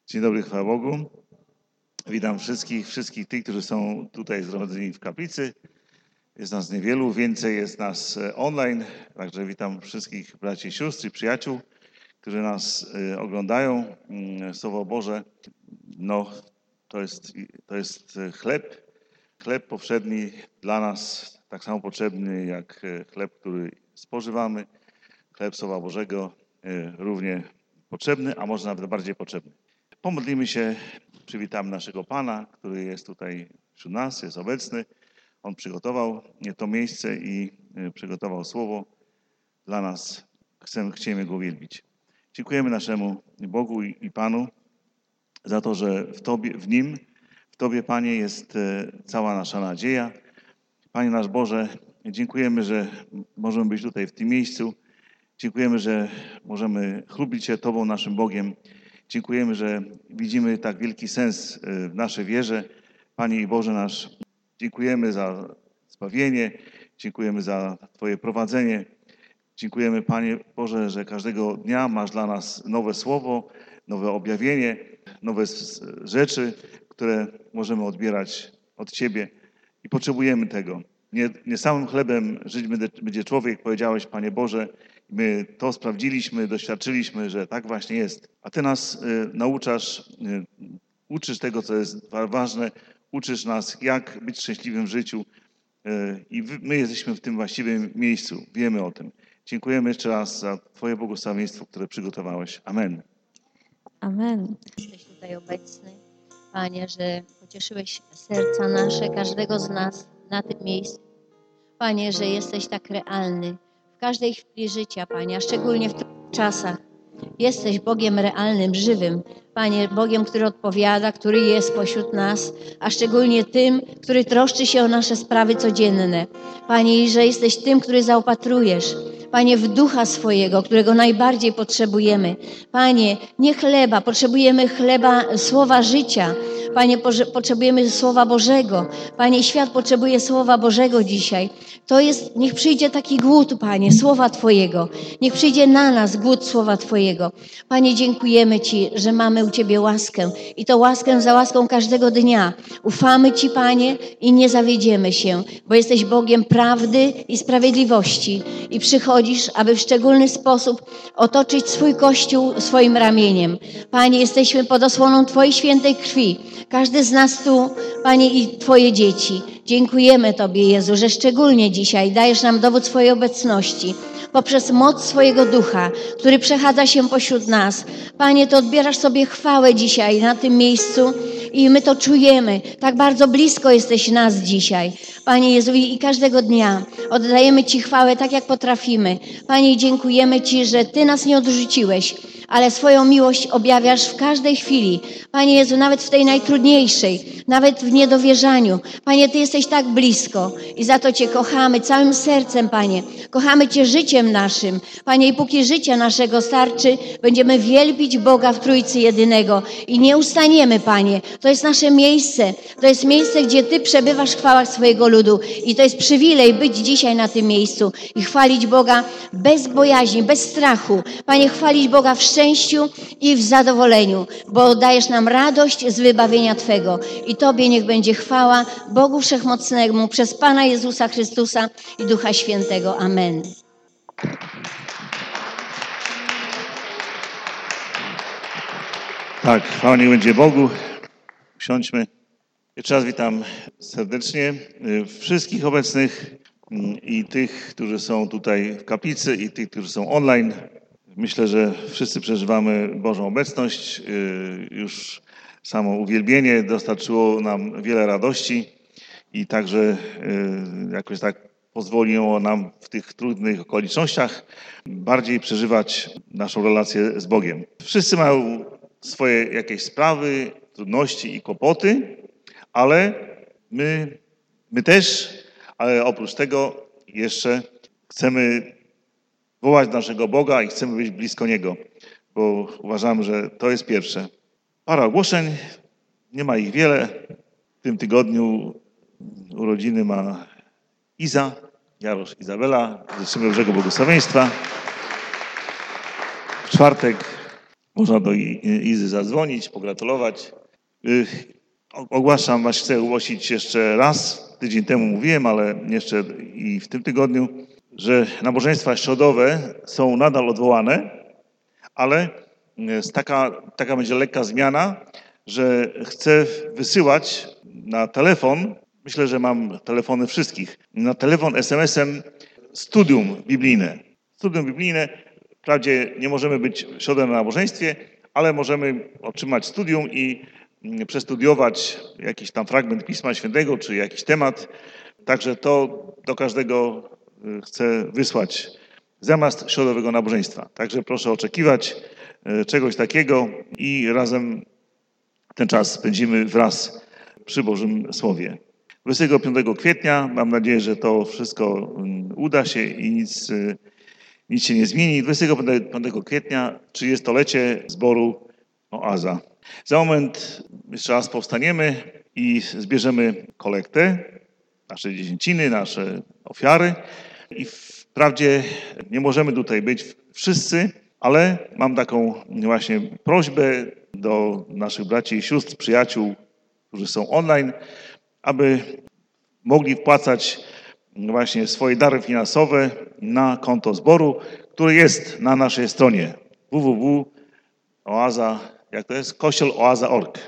Dzień dobry, chwała Bogu. Witam wszystkich tych, którzy są tutaj zgromadzeni w kaplicy. Jest nas niewielu, więcej jest nas online, także witam wszystkich braci i sióstr i przyjaciół, którzy nas oglądają. Słowo Boże, to jest chleb powszedni dla nas, tak samo potrzebny jak chleb, który spożywamy. Chleb Słowa Bożego równie potrzebny, a może nawet bardziej potrzebny. Pomodlimy się, przywitamy naszego Pana, który jest tutaj wśród nas, jest obecny. On przygotował to miejsce i przygotował słowo dla nas. Chcemy Go uwielbić. Dziękujemy naszemu Bogu i Panu za to, że w Tobie, Panie, jest cała nasza nadzieja. Panie nasz Boże, dziękujemy, że możemy być tutaj w tym miejscu. Dziękujemy, że możemy chlubić się Tobą, naszym Bogiem. Dziękujemy, że widzimy tak wielki sens w naszej wierze. Panie i Boże nasz, dziękujemy za zbawienie, dziękujemy za Twoje prowadzenie. Dziękujemy, Panie Boże, że każdego dnia masz dla nas nowe słowo, nowe objawienie, nowe rzeczy, które możemy odbierać od Ciebie i potrzebujemy tego. Nie samym chlebem żyć będzie człowiek, powiedziałeś, Panie Boże. My to sprawdziliśmy, doświadczyliśmy, że tak właśnie jest. A Ty nas uczysz tego, co jest ważne, uczysz nas, jak być szczęśliwym w życiu i my jesteśmy w tym właściwym miejscu. Wiemy o tym. Dziękujemy jeszcze raz za Twoje błogosławieństwo, które przygotowałeś. Amen. Amen. Jesteś tutaj obecny, Panie, że pocieszyłeś serca nasze, każdego z nas na tym miejscu. Panie, że jesteś tak realny w każdej chwili życia, Panie, a szczególnie w tych czasach. Jesteś Bogiem realnym, żywym. Panie, Bogiem, który odpowiada, który jest pośród nas, a szczególnie tym, który troszczy się o nasze sprawy codzienne. Panie, i że jesteś tym, który zaopatrujesz. Panie, w Ducha swojego, którego najbardziej potrzebujemy. Panie, nie chleba, potrzebujemy chleba, słowa życia. Panie, potrzebujemy Słowa Bożego. Panie, świat potrzebuje Słowa Bożego dzisiaj. Niech przyjdzie taki głód, Panie, Słowa Twojego. Niech przyjdzie na nas głód Słowa Twojego. Panie, dziękujemy Ci, że mamy u Ciebie łaskę. I to łaskę za łaską każdego dnia. Ufamy Ci, Panie, i nie zawiedziemy się, bo jesteś Bogiem prawdy i sprawiedliwości. I przychodzisz, aby w szczególny sposób otoczyć swój Kościół swoim ramieniem. Panie, jesteśmy pod osłoną Twojej świętej krwi. Każdy z nas tu, Panie, i Twoje dzieci. Dziękujemy Tobie, Jezu, że szczególnie dzisiaj dajesz nam dowód swojej obecności poprzez moc swojego Ducha, który przechadza się pośród nas. Panie, Ty odbierasz sobie chwałę dzisiaj na tym miejscu i my to czujemy. Tak bardzo blisko jesteś nas dzisiaj. Panie Jezu, i każdego dnia oddajemy Ci chwałę tak, jak potrafimy. Panie, dziękujemy Ci, że Ty nas nie odrzuciłeś, ale swoją miłość objawiasz w każdej chwili. Panie Jezu, nawet w tej najtrudniejszej, nawet w niedowierzaniu. Panie, Ty jesteś tak blisko i za to Cię kochamy całym sercem, Panie. Kochamy Cię życiem naszym. Panie, i póki życia naszego starczy, będziemy wielbić Boga w Trójcy Jedynego i nie ustaniemy, Panie. To jest nasze miejsce. To jest miejsce, gdzie Ty przebywasz w chwałach swojego ludu i to jest przywilej być dzisiaj na tym miejscu i chwalić Boga bez bojaźni, bez strachu. Panie, chwalić Boga w szczęściu i w zadowoleniu, bo dajesz nam radość z wybawienia Twego. I Tobie niech będzie chwała Bogu Wszechmocnemu przez Pana Jezusa Chrystusa i Ducha Świętego. Amen. Tak, chwała niech będzie Bogu. Usiądźmy. Jeszcze raz witam serdecznie wszystkich obecnych i tych, którzy są tutaj w kaplicy i tych, którzy są online. Myślę, że wszyscy przeżywamy Bożą obecność. Już samo uwielbienie dostarczyło nam wiele radości i także jakoś tak pozwoliło nam w tych trudnych okolicznościach bardziej przeżywać naszą relację z Bogiem. Wszyscy mają swoje jakieś sprawy, trudności i kłopoty, ale my też, ale oprócz tego jeszcze chcemy wołać naszego Boga i chcemy być blisko Niego, bo uważamy, że to jest pierwsze. Parę ogłoszeń, nie ma ich wiele. W tym tygodniu urodziny ma Iza, Jarosz, Izabela. Życzymy Bożego błogosławieństwa. W czwartek Można do Izy zadzwonić, pogratulować. Ogłaszam, chcę ogłosić jeszcze raz, tydzień temu mówiłem, ale jeszcze i w tym tygodniu, że nabożeństwa środowe są nadal odwołane, ale jest taka będzie lekka zmiana, że chcę wysyłać na telefon, myślę, że mam telefony wszystkich, na telefon SMS-em studium biblijne. Studium biblijne, wprawdzie nie możemy być w środę na nabożeństwie, ale możemy otrzymać studium i przestudiować jakiś tam fragment Pisma Świętego, czy jakiś temat. Także to do każdego chcę wysłać zamiast środowego nabożeństwa. Także proszę oczekiwać czegoś takiego i razem ten czas spędzimy wraz przy Bożym Słowie. 25 kwietnia, mam nadzieję, że to wszystko uda się i nic się nie zmieni. 25 kwietnia 30-lecie zboru Oaza. Za moment jeszcze raz powstaniemy i zbierzemy kolektę, nasze dziesięciny, nasze ofiary. I wprawdzie nie możemy tutaj być wszyscy, ale mam taką właśnie prośbę do naszych braci i sióstr, przyjaciół, którzy są online, aby mogli wpłacać właśnie swoje dary finansowe na konto zboru, które jest na naszej stronie www.oaza, jak to jest? kościołoaza.org.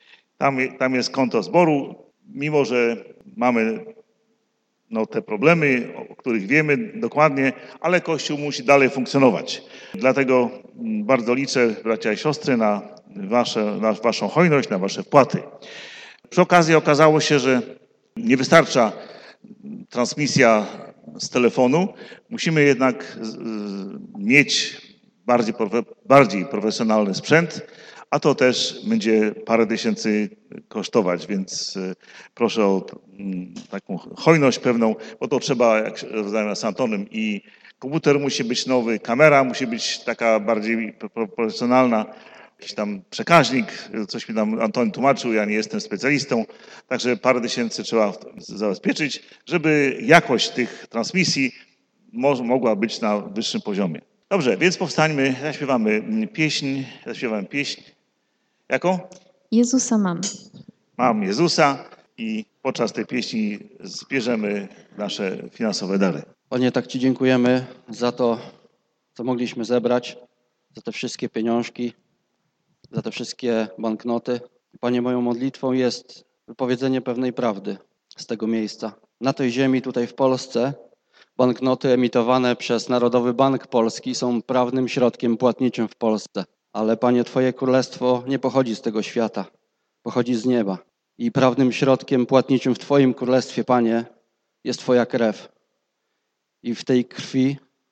Tam jest konto zboru, mimo że mamy te problemy, o których wiemy dokładnie, ale Kościół musi dalej funkcjonować. Dlatego bardzo liczę, bracia i siostry, na waszą hojność, na wasze wpłaty. Przy okazji okazało się, że nie wystarcza transmisja z telefonu. Musimy jednak mieć bardziej profesjonalny sprzęt, a to też będzie parę tysięcy kosztować, więc proszę o taką hojność pewną, bo to trzeba, jak rozmawiam z Antonem, i komputer musi być nowy, kamera musi być taka bardziej profesjonalna, jakiś tam przekaźnik, coś mi tam Antoni tłumaczył, ja nie jestem specjalistą, także parę tysięcy trzeba zabezpieczyć, żeby jakość tych transmisji mogła być na wyższym poziomie. Dobrze, więc powstańmy, zaśpiewamy pieśń. Jaką? Jezusa mam. Mam Jezusa i podczas tej pieśni zbierzemy nasze finansowe dary. Panie, tak Ci dziękujemy za to, co mogliśmy zebrać, za te wszystkie pieniążki, za te wszystkie banknoty. Panie, moją modlitwą jest wypowiedzenie pewnej prawdy z tego miejsca. Na tej ziemi, tutaj w Polsce, banknoty emitowane przez Narodowy Bank Polski są prawnym środkiem płatniczym w Polsce. Ale Panie, Twoje królestwo nie pochodzi z tego świata, pochodzi z nieba. I prawnym środkiem płatniczym w Twoim królestwie, Panie, jest Twoja krew. I w tej krwi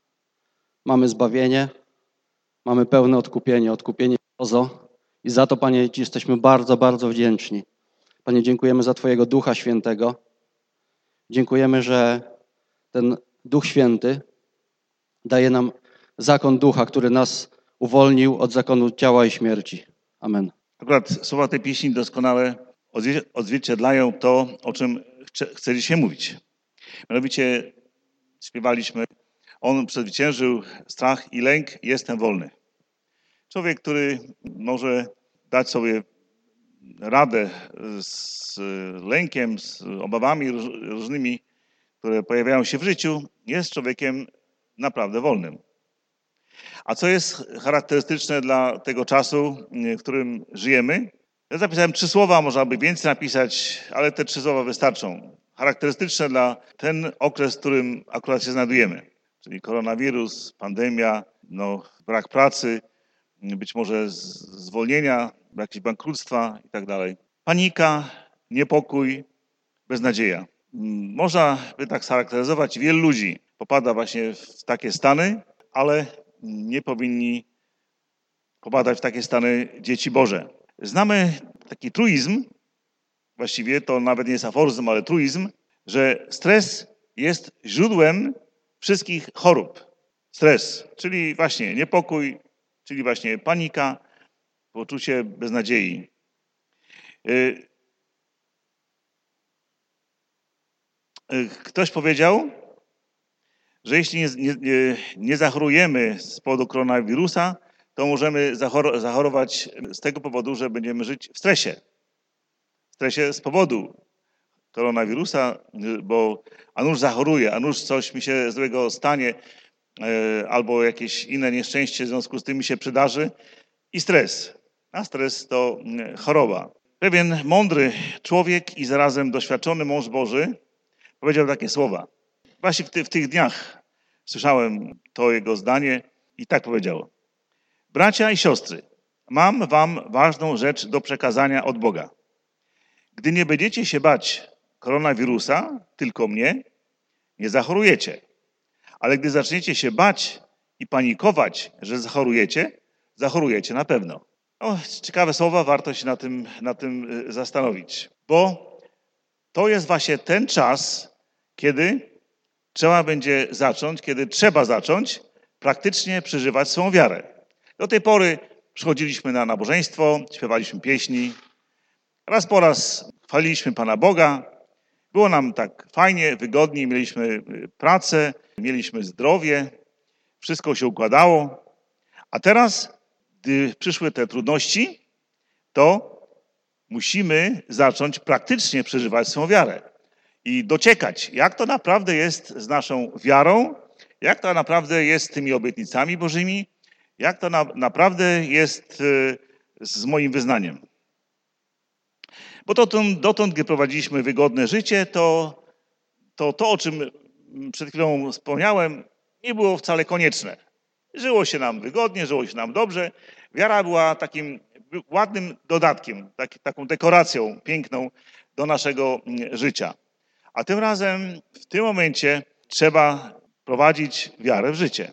mamy zbawienie, mamy pełne odkupienie Ozo. I za to, Panie, Ci jesteśmy bardzo, bardzo wdzięczni. Panie, dziękujemy za Twojego Ducha Świętego. Dziękujemy, że ten Duch Święty daje nam zakon Ducha, który nas uwolnił od zakonu ciała i śmierci. Amen. Akurat słowa tej pieśni doskonale odzwierciedlają to, o czym chcę dzisiaj mówić. Mianowicie śpiewaliśmy: On przezwyciężył strach i lęk, jestem wolny. Człowiek, który może dać sobie radę z lękiem, z obawami różnymi, które pojawiają się w życiu, jest człowiekiem naprawdę wolnym. A co jest charakterystyczne dla tego czasu, w którym żyjemy? Ja zapisałem 3 słowa, można by więcej napisać, ale te 3 słowa wystarczą. Charakterystyczne dla ten okres, w którym akurat się znajdujemy. Czyli koronawirus, pandemia, brak pracy, być może zwolnienia, jakieś bankructwa i tak dalej. Panika, niepokój, beznadzieja. Można by tak scharakteryzować. Wielu ludzi popada właśnie w takie stany, ale nie powinni popadać w takie stany dzieci Boże. Znamy taki truizm, właściwie to nawet nie jest aforyzm, ale truizm, że stres jest źródłem wszystkich chorób. Stres, czyli właśnie niepokój, czyli właśnie panika, poczucie beznadziei. Ktoś powiedział, że jeśli nie zachorujemy z powodu koronawirusa, to możemy zachorować z tego powodu, że będziemy żyć w stresie. W stresie z powodu koronawirusa, bo a nuż zachoruję, a nuż coś mi się złego stanie, albo jakieś inne nieszczęście w związku z tym mi się przydarzy i stres. A stres to choroba. Pewien mądry człowiek i zarazem doświadczony mąż Boży powiedział takie słowa. Właśnie w tych dniach słyszałem to jego zdanie i tak powiedział. Bracia i siostry, mam wam ważną rzecz do przekazania od Boga. Gdy nie będziecie się bać koronawirusa, tylko mnie, nie zachorujecie. Ale gdy zaczniecie się bać i panikować, że zachorujecie na pewno. Ciekawe słowa, warto się na tym zastanowić. Bo to jest właśnie ten czas, kiedy trzeba zacząć praktycznie przeżywać swą wiarę. Do tej pory przychodziliśmy na nabożeństwo, śpiewaliśmy pieśni, raz po raz chwaliliśmy Pana Boga, było nam tak fajnie, wygodnie, mieliśmy pracę, mieliśmy zdrowie, wszystko się układało, a teraz, gdy przyszły te trudności, to musimy zacząć praktycznie przeżywać swą wiarę i dociekać, jak to naprawdę jest z naszą wiarą, jak to naprawdę jest z tymi obietnicami Bożymi, jak to naprawdę jest z moim wyznaniem. Bo dotąd, gdy prowadziliśmy wygodne życie, to, o czym przed chwilą wspomniałem, nie było wcale konieczne. Żyło się nam wygodnie, żyło się nam dobrze. Wiara była takim ładnym dodatkiem, taką dekoracją piękną do naszego życia. A tym razem, w tym momencie trzeba prowadzić wiarę w życie.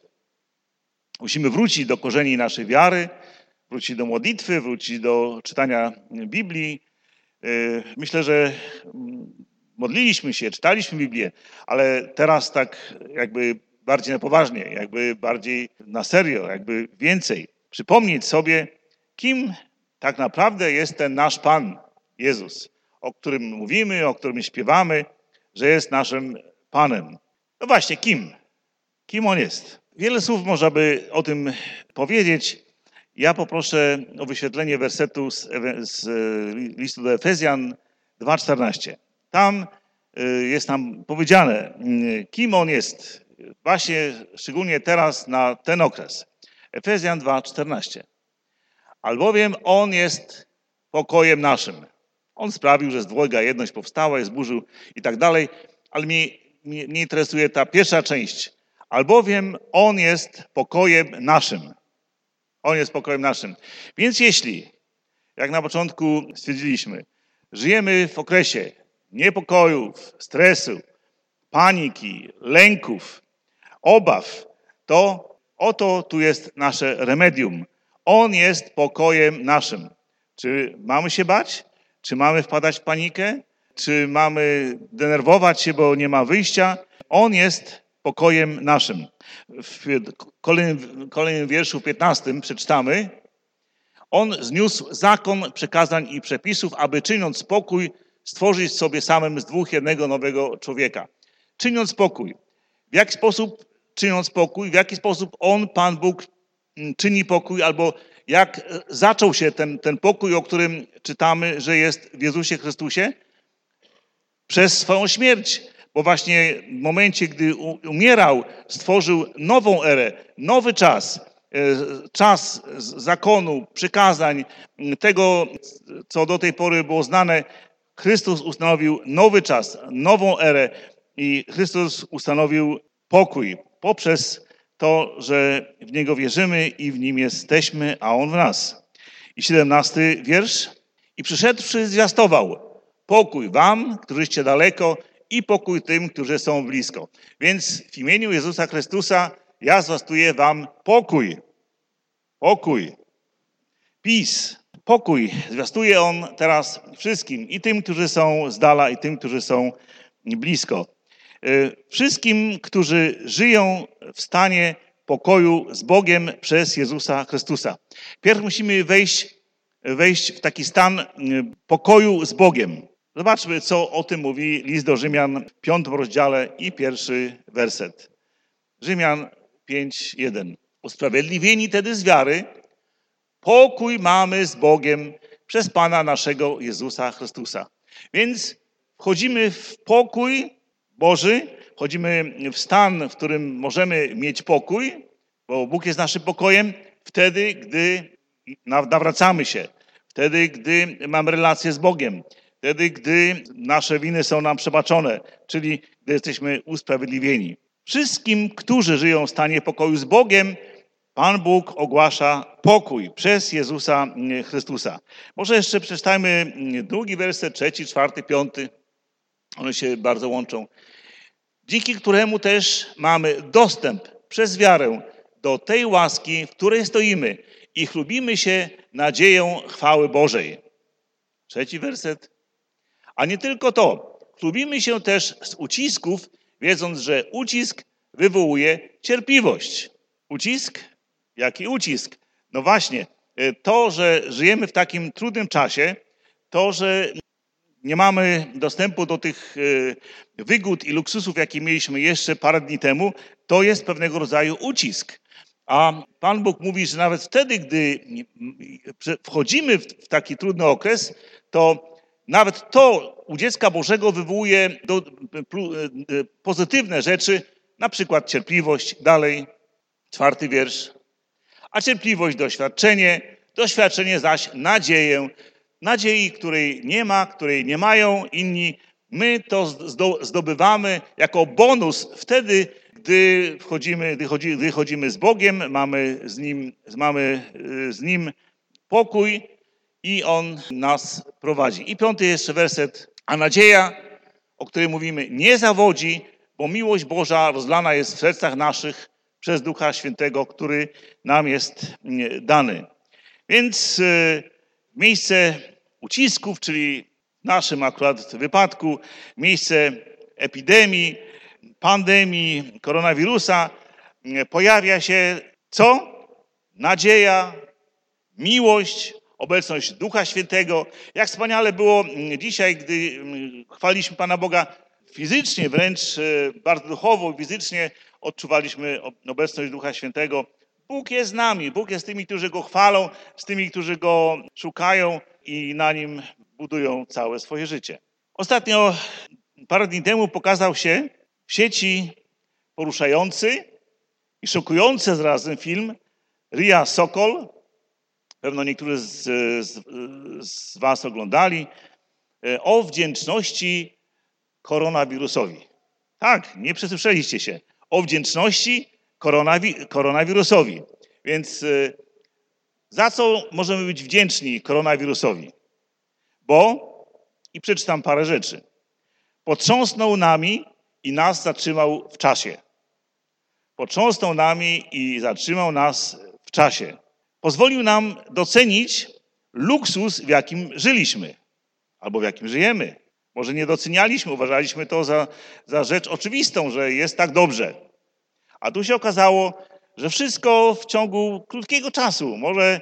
Musimy wrócić do korzeni naszej wiary, wrócić do modlitwy, wrócić do czytania Biblii. Myślę, że modliliśmy się, czytaliśmy Biblię, ale teraz tak jakby bardziej na poważnie, jakby bardziej na serio, jakby więcej. Przypomnieć sobie, kim tak naprawdę jest ten nasz Pan Jezus, o którym mówimy, o którym śpiewamy, że jest naszym Panem. No właśnie, kim? Kim On jest? Wiele słów można by o tym powiedzieć. Ja poproszę o wyświetlenie wersetu z listu do Efezjan 2:14. Tam jest nam powiedziane, kim On jest, właśnie szczególnie teraz na ten okres. Efezjan 2:14. Albowiem On jest pokojem naszym. On sprawił, że z dwojga jedność powstała, jest zburzył i tak dalej, ale mnie interesuje ta pierwsza część. Albowiem On jest pokojem naszym. On jest pokojem naszym. Więc jeśli, jak na początku stwierdziliśmy, żyjemy w okresie niepokojów, stresu, paniki, lęków, obaw, to oto tu jest nasze remedium. On jest pokojem naszym. Czy mamy się bać? Czy mamy wpadać w panikę? Czy mamy denerwować się, bo nie ma wyjścia? On jest pokojem naszym. W kolejnym wierszu 15 przeczytamy. On zniósł zakon przykazań i przepisów, aby czyniąc pokój, stworzyć sobie samym z dwóch jednego nowego człowieka. Czyniąc pokój. W jaki sposób czyniąc pokój? W jaki sposób On, Pan Bóg, czyni pokój? Albo jak zaczął się ten pokój, o którym czytamy, że jest w Jezusie Chrystusie? Przez swoją śmierć. Bo właśnie w momencie, gdy umierał, stworzył nową erę, nowy czas. Czas zakonu, przykazań, tego, co do tej pory było znane. Chrystus ustanowił nowy czas, nową erę i Chrystus ustanowił pokój poprzez to, że w Niego wierzymy i w Nim jesteśmy, a On w nas. I 17 wiersz. I przyszedłszy zwiastował pokój wam, którzyście daleko i pokój tym, którzy są blisko. Więc w imieniu Jezusa Chrystusa ja zwiastuję wam pokój. Pokój. Peace. Pokój. Zwiastuje On teraz wszystkim. I tym, którzy są z dala, i tym, którzy są blisko. Wszystkim, którzy żyją w stanie pokoju z Bogiem przez Jezusa Chrystusa. Pierw musimy wejść w taki stan pokoju z Bogiem. Zobaczmy, co o tym mówi list do Rzymian w 5 rozdziale i 1 werset. Rzymian 5:1. Usprawiedliwieni tedy z wiary Pokój mamy z Bogiem przez Pana naszego Jezusa Chrystusa. Więc wchodzimy w pokój Boży, wchodzimy w stan, w którym możemy mieć pokój, bo Bóg jest naszym pokojem, wtedy, gdy nawracamy się, wtedy, gdy mamy relację z Bogiem, wtedy, gdy nasze winy są nam przebaczone, czyli gdy jesteśmy usprawiedliwieni. Wszystkim, którzy żyją w stanie pokoju z Bogiem, Pan Bóg ogłasza pokój przez Jezusa Chrystusa. Może jeszcze przeczytajmy drugi werset, 3, 4, 5. One się bardzo łączą. Dzięki któremu też mamy dostęp przez wiarę do tej łaski, w której stoimy i chlubimy się nadzieją chwały Bożej. 3 werset. A nie tylko to. Chlubimy się też z ucisków, wiedząc, że ucisk wywołuje cierpliwość. Ucisk? Jaki ucisk? No właśnie, to, że żyjemy w takim trudnym czasie, to, że nie mamy dostępu do tych wygód i luksusów, jakie mieliśmy jeszcze parę dni temu, to jest pewnego rodzaju ucisk. A Pan Bóg mówi, że nawet wtedy, gdy wchodzimy w taki trudny okres, to nawet to u dziecka Bożego wywołuje pozytywne rzeczy, na przykład cierpliwość, dalej, 4 wiersz. A cierpliwość doświadczenie, doświadczenie zaś nadzieję, nadziei, której nie ma, której nie mają inni. My to zdobywamy jako bonus wtedy, gdy chodzimy z Bogiem, mamy z Nim pokój i On nas prowadzi. I 5 jeszcze werset. A nadzieja, o której mówimy, nie zawodzi, bo miłość Boża rozlana jest w sercach naszych przez Ducha Świętego, który nam jest dany. Więc miejsce ucisków, czyli w naszym akurat wypadku, miejsce epidemii, pandemii, koronawirusa, pojawia się co? Nadzieja, miłość, obecność Ducha Świętego. Jak wspaniale było dzisiaj, gdy chwaliliśmy Pana Boga fizycznie, wręcz bardzo duchowo, fizycznie odczuwaliśmy obecność Ducha Świętego. Bóg jest z nami, Bóg jest z tymi, którzy Go chwalą, z tymi, którzy Go szukają i na Nim budują całe swoje życie. Ostatnio, parę dni temu pokazał się w sieci poruszający i szokujący zarazem film Ria Sokol. Pewno niektórzy z Was oglądali. O wdzięczności koronawirusowi. Tak, nie przesłyszeliście się. O wdzięczności koronawirusowi. Więc za co możemy być wdzięczni koronawirusowi? Bo, i przeczytam parę rzeczy, potrząsnął nami i nas zatrzymał w czasie. Potrząsnął nami i zatrzymał nas w czasie. Pozwolił nam docenić luksus, w jakim żyliśmy, albo w jakim żyjemy. Może nie docenialiśmy, uważaliśmy to za rzecz oczywistą, że jest tak dobrze. A tu się okazało, że wszystko w ciągu krótkiego czasu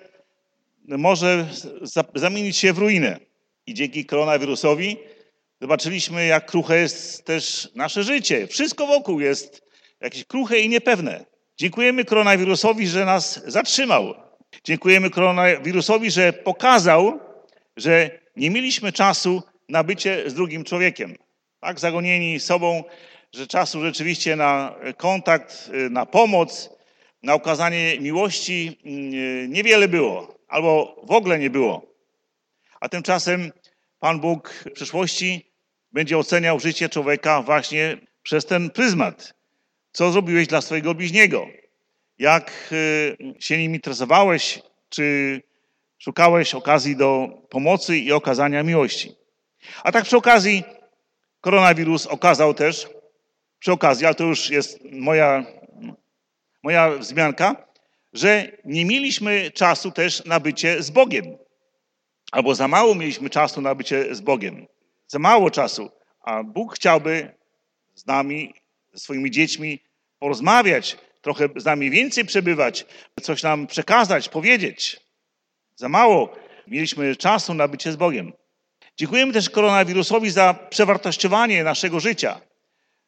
może zamienić się w ruinę. I dzięki koronawirusowi zobaczyliśmy, jak kruche jest też nasze życie. Wszystko wokół jest jakieś kruche i niepewne. Dziękujemy koronawirusowi, że nas zatrzymał. Dziękujemy koronawirusowi, że pokazał, że nie mieliśmy czasu na bycie z drugim człowiekiem. Tak zagonieni sobą, że czasu rzeczywiście na kontakt, na pomoc, na okazanie miłości niewiele było, albo w ogóle nie było. A tymczasem Pan Bóg w przyszłości będzie oceniał życie człowieka właśnie przez ten pryzmat. Co zrobiłeś dla swojego bliźniego? Jak się nim interesowałeś? Czy szukałeś okazji do pomocy i okazania miłości? A tak przy okazji koronawirus okazał też, ale to już jest moja wzmianka, że nie mieliśmy czasu też na bycie z Bogiem. Albo za mało mieliśmy czasu na bycie z Bogiem. Za mało czasu. A Bóg chciałby z nami, ze swoimi dziećmi porozmawiać, trochę z nami więcej przebywać, coś nam przekazać, powiedzieć. Za mało mieliśmy czasu na bycie z Bogiem. Dziękujemy też koronawirusowi za przewartościowanie naszego życia.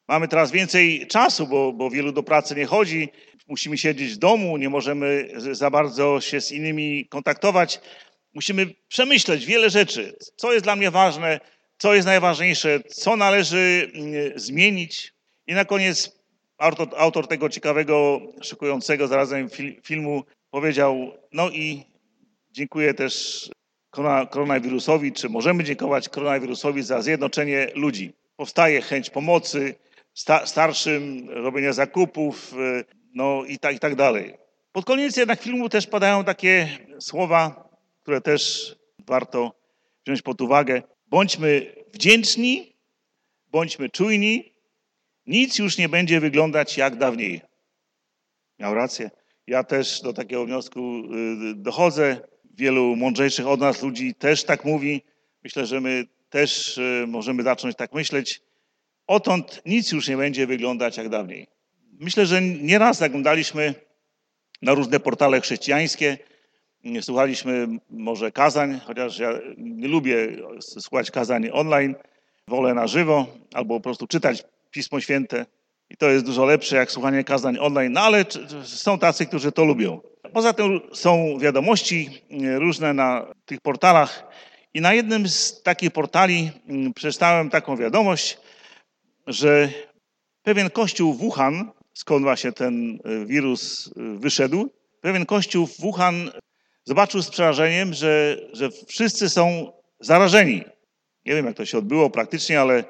Mamy teraz więcej czasu, bo wielu do pracy nie chodzi. Musimy siedzieć w domu, nie możemy za bardzo się z innymi kontaktować. Musimy przemyśleć wiele rzeczy. Co jest dla mnie ważne, co jest najważniejsze, co należy zmienić. I na koniec autor tego ciekawego, szokującego zarazem filmu powiedział, no i dziękuję też koronawirusowi, czy możemy dziękować koronawirusowi za zjednoczenie ludzi. Powstaje chęć pomocy starszym, robienia zakupów, no i tak dalej. Pod koniec jednak filmu też padają takie słowa, które też warto wziąć pod uwagę. Bądźmy wdzięczni, bądźmy czujni, nic już nie będzie wyglądać jak dawniej. Miał rację. Ja też do takiego wniosku dochodzę. Wielu mądrzejszych od nas ludzi też tak mówi. Myślę, że my też możemy zacząć tak myśleć. Odtąd nic już nie będzie wyglądać jak dawniej. Myślę, że nieraz zaglądaliśmy na różne portale chrześcijańskie, słuchaliśmy może kazań, chociaż ja nie lubię słuchać kazań online, wolę na żywo albo po prostu czytać Pismo Święte i to jest dużo lepsze jak słuchanie kazań online, no ale są tacy, którzy to lubią. Poza tym są wiadomości różne na tych portalach i na jednym z takich portali przeczytałem taką wiadomość, że pewien kościół w Wuhan, skąd właśnie ten wirus wyszedł, pewien kościół w Wuhan zobaczył z przerażeniem, że wszyscy są zarażeni. Nie wiem, jak to się odbyło praktycznie, ale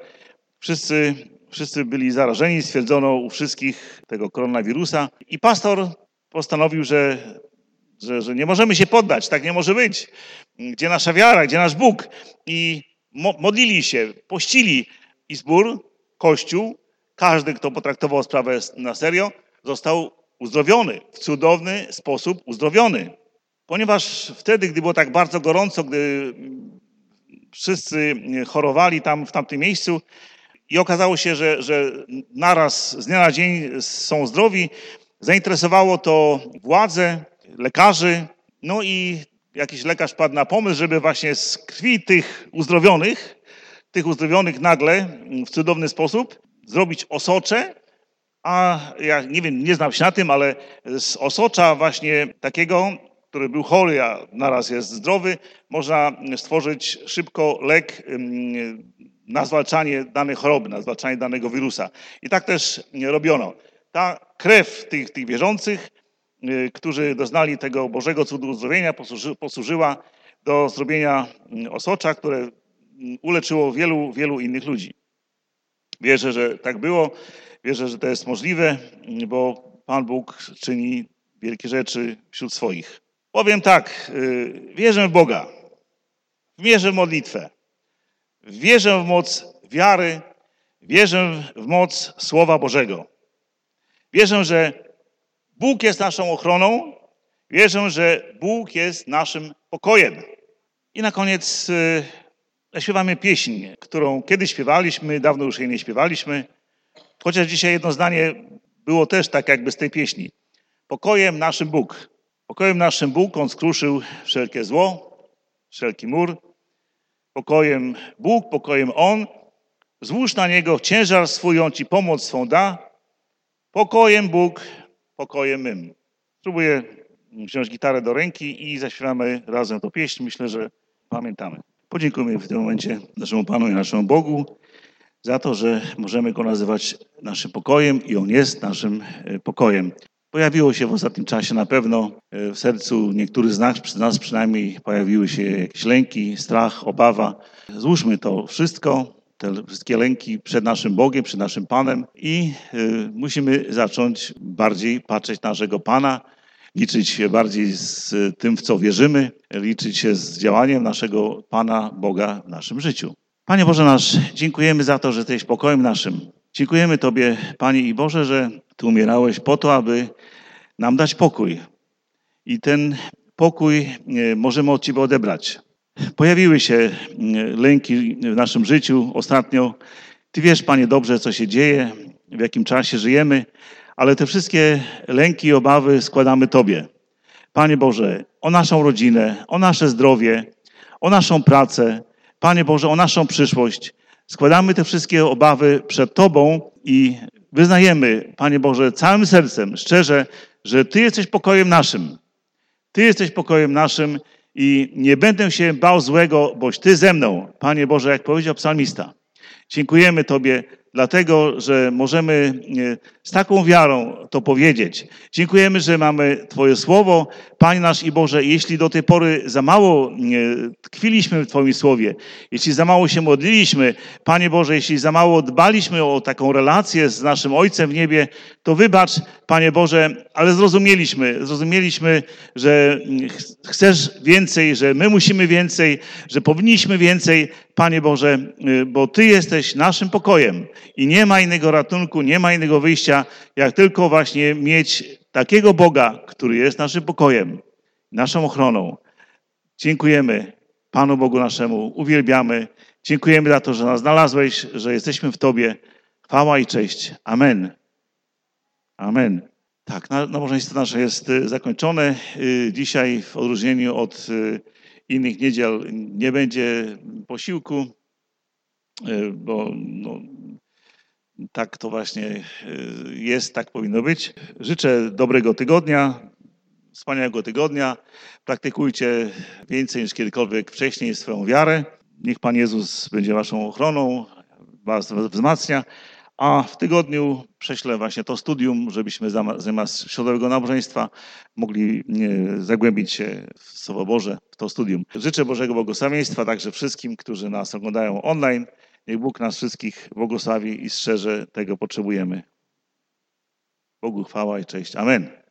wszyscy byli zarażeni. Stwierdzono u wszystkich tego koronawirusa. I pastor postanowił, że nie możemy się poddać, tak nie może być. Gdzie nasza wiara, gdzie nasz Bóg? I modlili się, pościli i zbór, kościół, każdy, kto potraktował sprawę na serio, został uzdrowiony. W cudowny sposób uzdrowiony. Ponieważ wtedy, gdy było tak bardzo gorąco, gdy wszyscy chorowali tam w tamtym miejscu i okazało się, że naraz z dnia na dzień są zdrowi, zainteresowało to władze, lekarzy, no i jakiś lekarz padł na pomysł, żeby właśnie z krwi tych uzdrowionych nagle w cudowny sposób zrobić osocze, a ja nie wiem, nie znam się na tym, ale z osocza właśnie takiego, który był chory, a naraz jest zdrowy, można stworzyć szybko lek na zwalczanie danej choroby, na zwalczanie danego wirusa. I tak też robiono. Ta krew tych wierzących, którzy doznali tego Bożego cudu uzdrowienia, posłużyła do zrobienia osocza, które uleczyło wielu innych ludzi. Wierzę, że tak było, wierzę, że to jest możliwe, bo Pan Bóg czyni wielkie rzeczy wśród swoich. Powiem tak, wierzę w Boga, wierzę w modlitwę, wierzę w moc wiary, wierzę w moc Słowa Bożego. Wierzę, że Bóg jest naszą ochroną, wierzę, że Bóg jest naszym pokojem. I na koniec zaśpiewamy pieśń, którą kiedyś śpiewaliśmy, dawno już jej nie śpiewaliśmy, chociaż dzisiaj jedno zdanie było też tak jakby z tej pieśni. Pokojem naszym Bóg. Pokojem naszym Bóg, On skruszył wszelkie zło, wszelki mur. Pokojem Bóg, pokojem On. Złóż na Niego ciężar swój, On Ci pomoc swą da. Pokojem Bóg, pokojem mym. Spróbuję wziąć gitarę do ręki i zaśpiewamy razem tę pieśń. Myślę, że pamiętamy. Podziękujemy w tym momencie naszemu Panu i naszemu Bogu za to, że możemy Go nazywać naszym pokojem i On jest naszym pokojem. Pojawiło się w ostatnim czasie na pewno w sercu niektórych z nas przynajmniej pojawiły się jakieś lęki, strach, obawa. Złóżmy to wszystko, te wszystkie lęki przed naszym Bogiem, przed naszym Panem i musimy zacząć bardziej patrzeć na naszego Pana, liczyć się bardziej z tym, w co wierzymy, liczyć się z działaniem naszego Pana, Boga w naszym życiu. Panie Boże nasz, dziękujemy za to, że Jesteś pokojem naszym. Dziękujemy Tobie, Panie i Boże, że Ty umierałeś po to, aby nam dać pokój. I ten pokój możemy od Ciebie odebrać. Pojawiły się lęki w naszym życiu ostatnio. Ty wiesz, Panie, dobrze, co się dzieje, w jakim czasie żyjemy, ale te wszystkie lęki i obawy składamy Tobie. Panie Boże, o naszą rodzinę, o nasze zdrowie, o naszą pracę, Panie Boże, o naszą przyszłość. Składamy te wszystkie obawy przed Tobą i wyznajemy, Panie Boże, całym sercem, szczerze, że Ty jesteś pokojem naszym. Ty jesteś pokojem naszym i nie będę się bał złego, boś Ty ze mną, Panie Boże, jak powiedział psalmista. Dziękujemy Tobie, dlatego, że możemy z taką wiarą to powiedzieć. Dziękujemy, że mamy Twoje słowo, Panie nasz i Boże, jeśli do tej pory za mało tkwiliśmy w Twoim słowie, jeśli za mało się modliliśmy, Panie Boże, jeśli za mało dbaliśmy o taką relację z naszym Ojcem w niebie, to wybacz, Panie Boże, ale zrozumieliśmy, że chcesz więcej, że my musimy więcej, że powinniśmy więcej, Panie Boże, bo Ty jesteś naszym pokojem i nie ma innego ratunku, nie ma innego wyjścia, jak tylko właśnie mieć takiego Boga, który jest naszym pokojem, naszą ochroną. Dziękujemy Panu Bogu naszemu, uwielbiamy. Dziękujemy za to, że nas znalazłeś, że jesteśmy w Tobie. Chwała i cześć. Amen. Amen. Tak, nabożeństwo nasze jest zakończone. Dzisiaj w odróżnieniu od innych niedziel nie będzie posiłku, bo tak to właśnie jest, tak powinno być. Życzę dobrego tygodnia, wspaniałego tygodnia. Praktykujcie więcej niż kiedykolwiek wcześniej swoją wiarę. Niech Pan Jezus będzie waszą ochroną, was wzmacnia. A w tygodniu prześlę właśnie to studium, żebyśmy zamiast środowego nabożeństwa mogli zagłębić się w Słowo Boże, w to studium. Życzę Bożego błogosławieństwa także wszystkim, którzy nas oglądają online. Niech Bóg nas wszystkich błogosławi i strzeże, tego potrzebujemy. Bogu chwała i cześć. Amen.